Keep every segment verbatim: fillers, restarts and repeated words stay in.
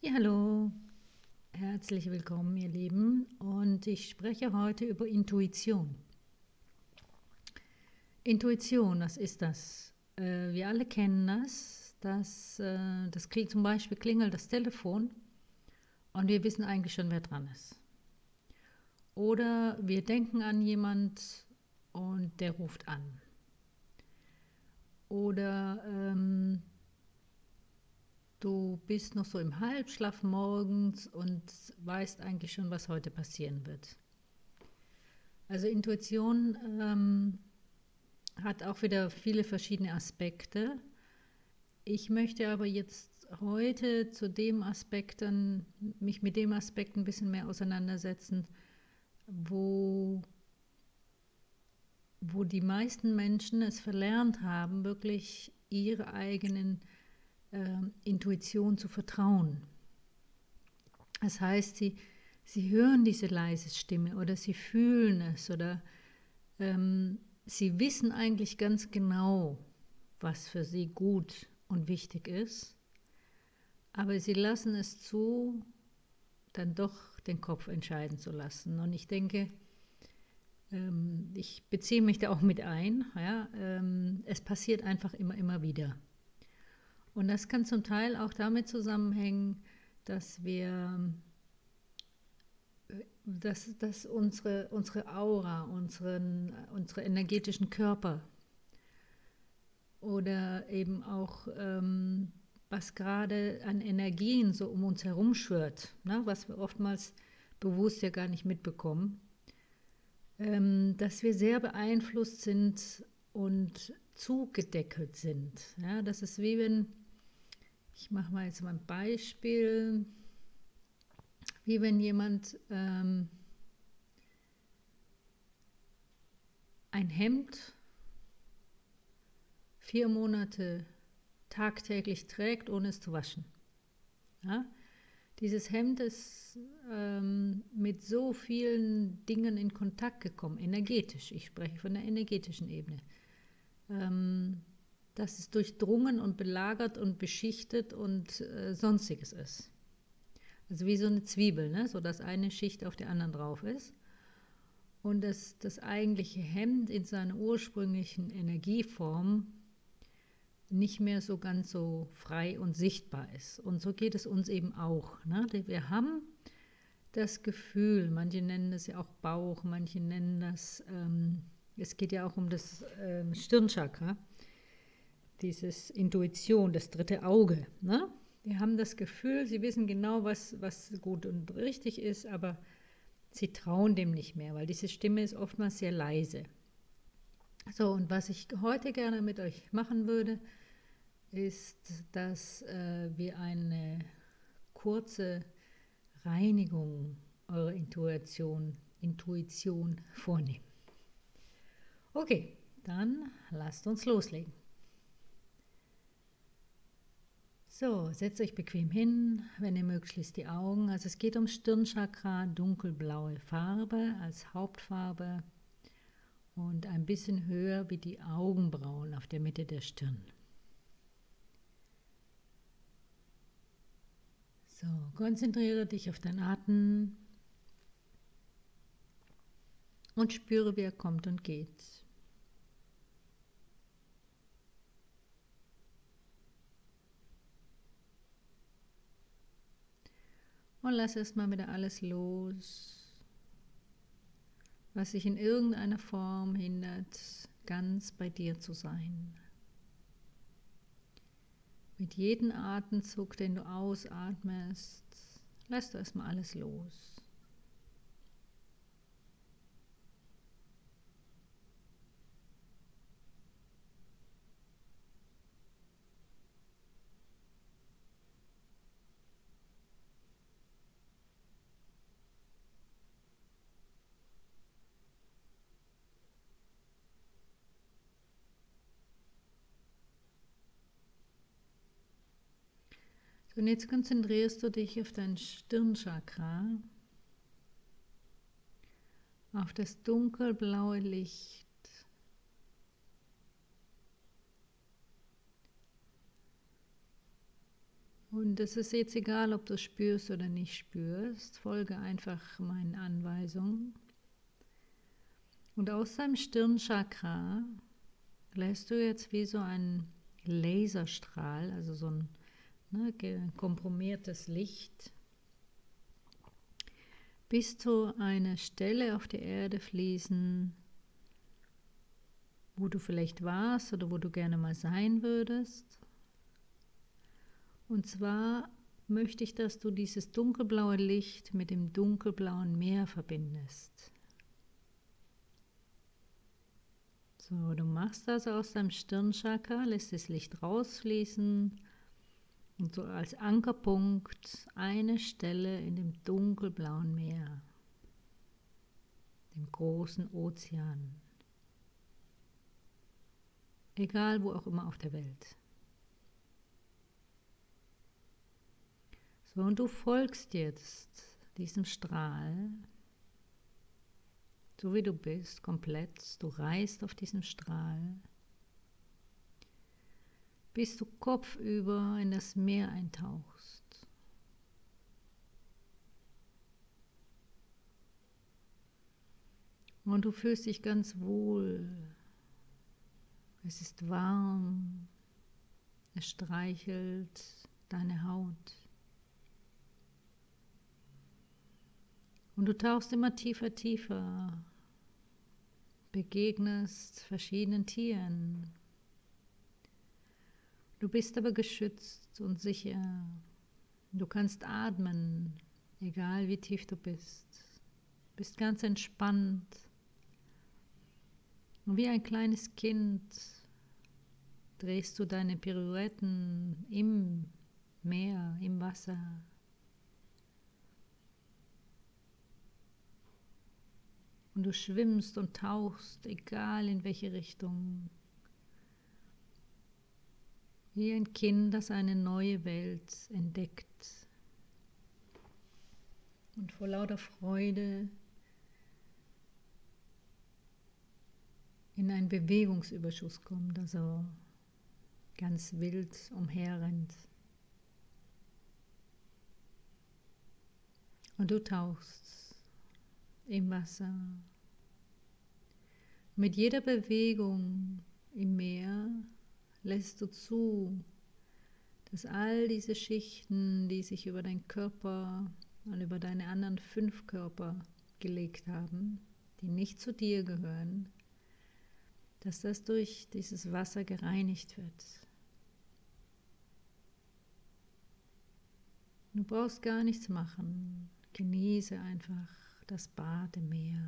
Ja, hallo, herzlich willkommen, ihr Lieben. Und ich spreche heute über Intuition. Intuition, was ist das? Äh, wir alle kennen das. Das, äh, das klingt, zum Beispiel klingelt das Telefon und wir wissen eigentlich schon, wer dran ist. Oder wir denken an jemand und der ruft an. Oder ähm, du bist noch so im Halbschlaf morgens und weißt eigentlich schon, was heute passieren wird. Also Intuition ähm, hat auch wieder viele verschiedene Aspekte. Ich möchte aber jetzt heute zu dem Aspekten, mich mit dem Aspekt ein bisschen mehr auseinandersetzen, wo, wo die meisten Menschen es verlernt haben, wirklich ihrer eigenen äh, Intuition zu vertrauen. Das heißt, sie, sie hören diese leise Stimme oder sie fühlen es oder ähm, sie wissen eigentlich ganz genau, was für sie gut und wichtig ist, aber sie lassen es zu, dann doch den Kopf entscheiden zu lassen. Und ich denke, ähm, ich beziehe mich da auch mit ein, ja, ähm, es passiert einfach immer, immer wieder. Und das kann zum Teil auch damit zusammenhängen, dass wir, dass, dass unsere, unsere Aura, unseren, unsere energetischen Körper oder eben auch, ähm, was gerade an Energien so um uns herum schwirrt, ne, was wir oftmals bewusst ja gar nicht mitbekommen, ähm, dass wir sehr beeinflusst sind und zugedeckelt sind. Ja, das ist wie wenn, ich mache mal jetzt mal ein Beispiel, wie wenn jemand ähm, ein Hemd vier Monate tagtäglich trägt, ohne es zu waschen. Ja? Dieses Hemd ist ähm, mit so vielen Dingen in Kontakt gekommen, energetisch, ich spreche von der energetischen Ebene, ähm, dass es durchdrungen und belagert und beschichtet und äh, sonstiges ist. Also wie so eine Zwiebel, ne? So dass eine Schicht auf der anderen drauf ist. Und dass das eigentliche Hemd in seiner ursprünglichen Energieform nicht mehr so ganz so frei und sichtbar ist. Und so geht es uns eben auch. Ne? Wir haben das Gefühl, manche nennen das ja auch Bauch, manche nennen das, ähm, es geht ja auch um das ähm, Stirnchakra, dieses Intuition, das dritte Auge. Ne? Wir haben das Gefühl, sie wissen genau, was, was gut und richtig ist, aber sie trauen dem nicht mehr, weil diese Stimme ist oftmals sehr leise. So, und was ich heute gerne mit euch machen würde, ist, dass äh, wir eine kurze Reinigung eurer Intuition, Intuition vornehmen. Okay, dann lasst uns loslegen. So, setzt euch bequem hin, wenn ihr mögt, schließt die Augen. Also es geht um Stirnchakra, dunkelblaue Farbe als Hauptfarbe und ein bisschen höher wie die Augenbrauen auf der Mitte der Stirn. So, konzentriere dich auf deinen Atem und spüre, wie er kommt und geht. Und lass erstmal wieder alles los, was sich in irgendeiner Form hindert, ganz bei dir zu sein. Mit jedem Atemzug, den du ausatmest, lass du erstmal alles los. So, und jetzt konzentrierst du dich auf dein Stirnchakra, auf das dunkelblaue Licht. Und es ist jetzt egal, ob du es spürst oder nicht spürst, folge einfach meinen Anweisungen. Und aus deinem Stirnchakra lässt du jetzt wie so einen Laserstrahl, also so ein ne, komprimiertes Licht, bis zu einer Stelle auf der Erde fließen, wo du vielleicht warst oder wo du gerne mal sein würdest. Und zwar möchte ich, dass du dieses dunkelblaue Licht mit dem dunkelblauen Meer verbindest. So, du machst das aus deinem Stirnchakra, lässt das Licht rausfließen und so als Ankerpunkt eine Stelle in dem dunkelblauen Meer, dem großen Ozean. Egal wo auch immer auf der Welt. So, und du folgst jetzt diesem Strahl, so wie du bist, komplett. Du reist auf diesem Strahl, bis du kopfüber in das Meer eintauchst. Und du fühlst dich ganz wohl. Es ist warm, es streichelt deine Haut. Und du tauchst immer tiefer, tiefer, begegnest verschiedenen Tieren. Du bist aber geschützt und sicher. Du kannst atmen, egal wie tief du bist. Du bist ganz entspannt. Und wie ein kleines Kind drehst du deine Pirouetten im Meer, im Wasser. Und du schwimmst und tauchst, egal in welche Richtung. Wie ein Kind, das eine neue Welt entdeckt. Und vor lauter Freude in einen Bewegungsüberschuss kommt, also ganz wild umherrennt. Und du tauchst im Wasser. Mit jeder Bewegung im Meer lässt du zu, dass all diese Schichten, die sich über deinen Körper und über deine anderen fünf Körper gelegt haben, die nicht zu dir gehören, dass das durch dieses Wasser gereinigt wird. Du brauchst gar nichts machen. Genieße einfach das Bad im Meer.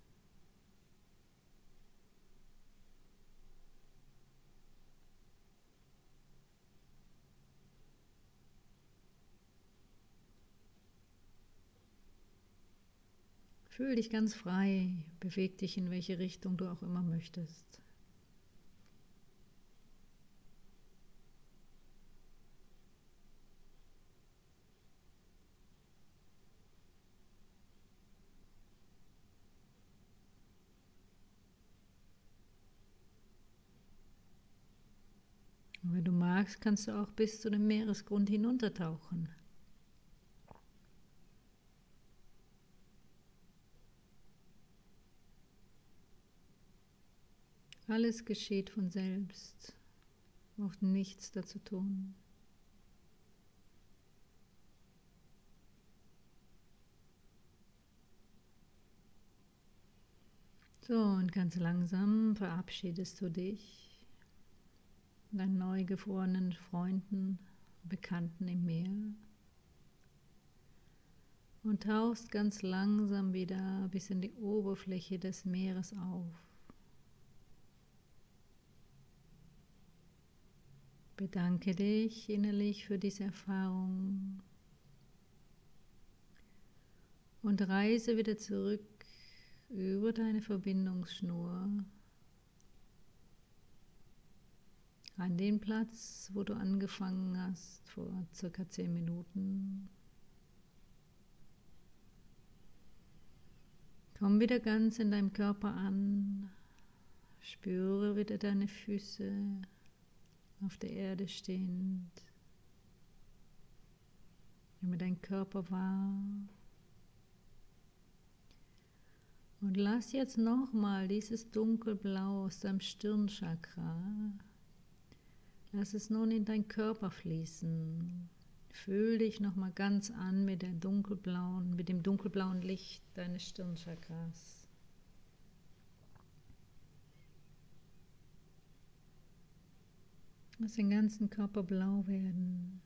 Fühl dich ganz frei, beweg dich in welche Richtung du auch immer möchtest. Und wenn du magst, kannst du auch bis zu dem Meeresgrund hinuntertauchen. Alles geschieht von selbst, braucht nichts dazu tun. So, und ganz langsam verabschiedest du dich von deinen neu gefrorenen Freunden, Bekannten im Meer und tauchst ganz langsam wieder bis in die Oberfläche des Meeres auf. Bedanke dich innerlich für diese Erfahrung und reise wieder zurück über deine Verbindungsschnur an den Platz, wo du angefangen hast vor circa zehn Minuten. Komm wieder ganz in deinem Körper an, spüre wieder deine Füße auf der Erde stehend. mal deinen Körper wahr. Und lass jetzt nochmal dieses Dunkelblau aus deinem Stirnchakra, lass es nun in deinen Körper fließen. Fühl dich nochmal ganz an mit der dunkelblauen, mit dem dunkelblauen Licht deines Stirnchakras. Lass den ganzen Körper blau werden.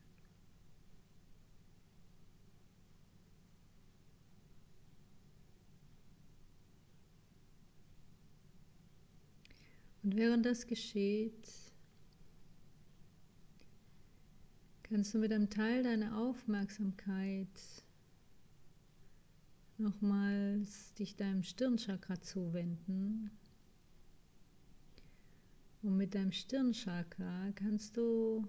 Und während das geschieht, kannst du mit einem Teil deiner Aufmerksamkeit nochmals dich deinem Stirnchakra zuwenden. Und mit deinem Stirnchakra kannst du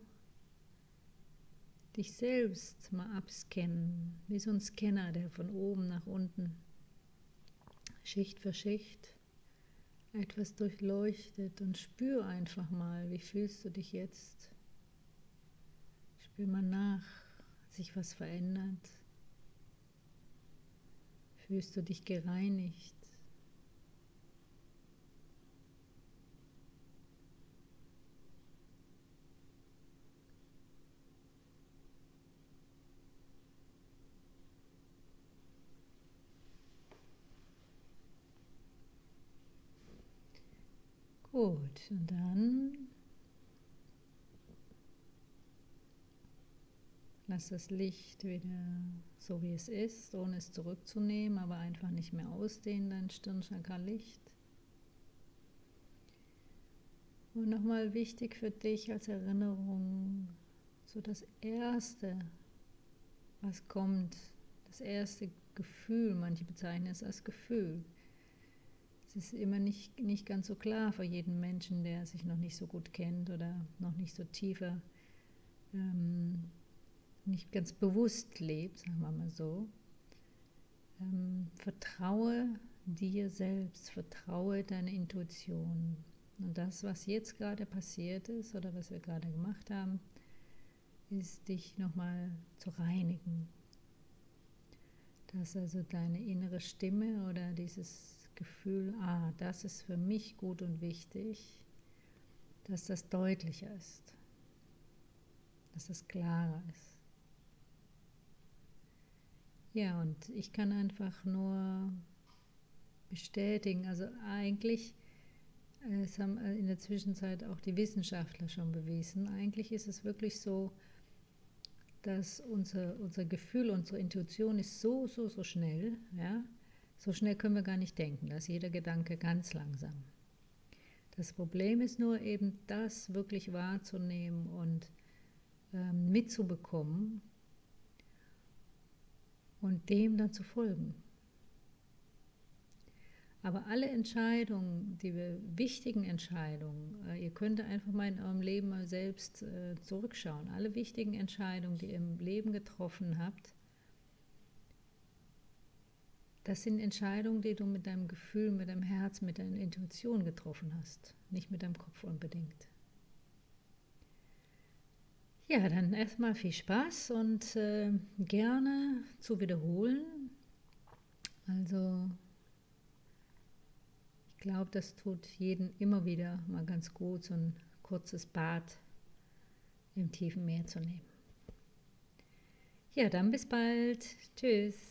dich selbst mal abscannen, wie so ein Scanner, der von oben nach unten, Schicht für Schicht, etwas durchleuchtet, und spür einfach mal, wie fühlst du dich jetzt? Spür mal nach, hat sich was verändert? Fühlst du dich gereinigt? Gut, und dann lass das Licht wieder so wie es ist, ohne es zurückzunehmen, aber einfach nicht mehr ausdehnen, dein Stirnchakra-Licht. Und nochmal wichtig für dich als Erinnerung, so das Erste, was kommt, das erste Gefühl, manche bezeichnen es als Gefühl. Es ist immer nicht, nicht ganz so klar für jeden Menschen, der sich noch nicht so gut kennt oder noch nicht so tiefer, ähm, nicht ganz bewusst lebt, sagen wir mal so. Ähm, vertraue dir selbst, vertraue deiner Intuition. Und das, was jetzt gerade passiert ist oder was wir gerade gemacht haben, ist, dich nochmal zu reinigen. Dass also deine innere Stimme oder dieses Gefühl, ah, das ist für mich gut und wichtig, dass das deutlicher ist, dass das klarer ist. Ja, und ich kann einfach nur bestätigen, also eigentlich, es haben in der Zwischenzeit auch die Wissenschaftler schon bewiesen, eigentlich ist es wirklich so, dass unser, unser Gefühl, unsere Intuition ist so, so, so schnell, ja, so schnell können wir gar nicht denken, da ist jeder Gedanke ganz langsam. Das Problem ist nur eben, das wirklich wahrzunehmen und ähm, mitzubekommen und dem dann zu folgen. Aber alle Entscheidungen, die wir, wichtigen Entscheidungen, äh, ihr könnt einfach mal in eurem Leben mal selbst äh, zurückschauen, alle wichtigen Entscheidungen, die ihr im Leben getroffen habt, das sind Entscheidungen, die du mit deinem Gefühl, mit deinem Herz, mit deiner Intuition getroffen hast, nicht mit deinem Kopf unbedingt. Ja, dann erstmal viel Spaß und äh, gerne zu wiederholen. Also ich glaube, das tut jedem immer wieder mal ganz gut, so ein kurzes Bad im tiefen Meer zu nehmen. Ja, dann bis bald. Tschüss.